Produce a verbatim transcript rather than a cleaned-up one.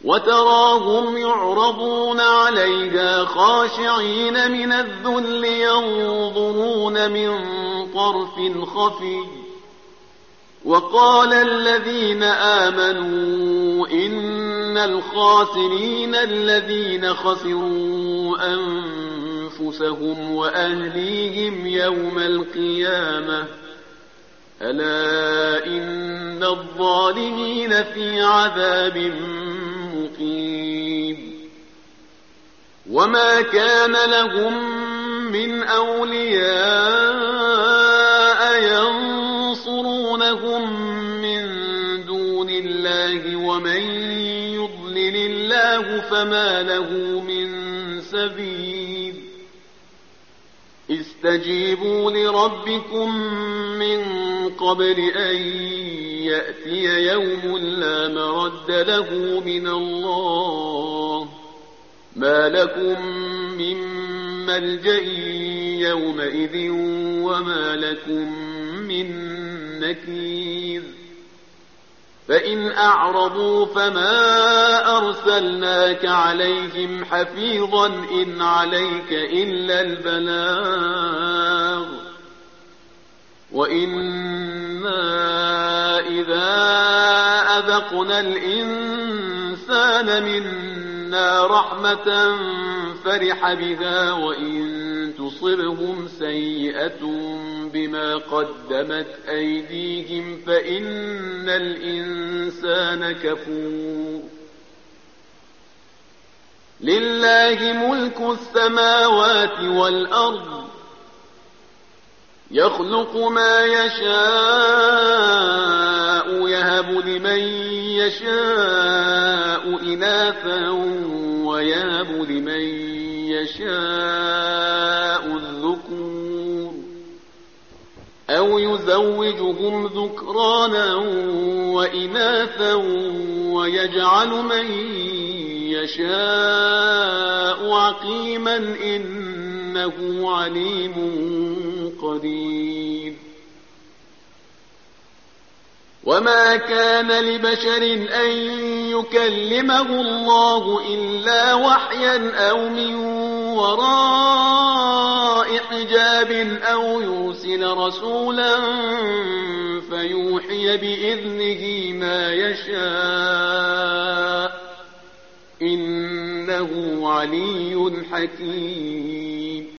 وتراهم يعرضون عليها خاشعين من الذل ينظرون من طرف خفي. وقال الذين آمنوا إن الخاسرين الذين خسروا أنفسهم وأهليهم يوم القيامة ألا إن الظالمين في عذاب مقيم. وما كان لهم من أولياء ينصرونهم من دون الله ومن يضلل الله فما له من سبيل. استجيبوا لربكم من قبل أن يأتي يوم لا مرد له من الله ما لكم من ملجأ يومئذ وما لكم من نكير. فإن أعرضوا فما أرسلناك عليهم حفيظا إن عليك إلا البلاغ وإنا إذا أذقنا الإنسان منا رحمة فرح بها وإن تصبهم سيئة بما قدمت أيديهم فإن الإنسان كفور. لله ملك السماوات والأرض يخلق ما يشاء يهب لمن يشاء إناثا ويهب لمن يشاء الذكور أو يزوجهم ذكرانا وإناثا ويجعل من يشاء عقيما إنه عليم قدير. وما كان لبشر أن يكلمه الله إلا وحيا أو من وراء حجاب أو يرسل رسولا فيوحي بإذنه ما يشاء إنه علي حكيم.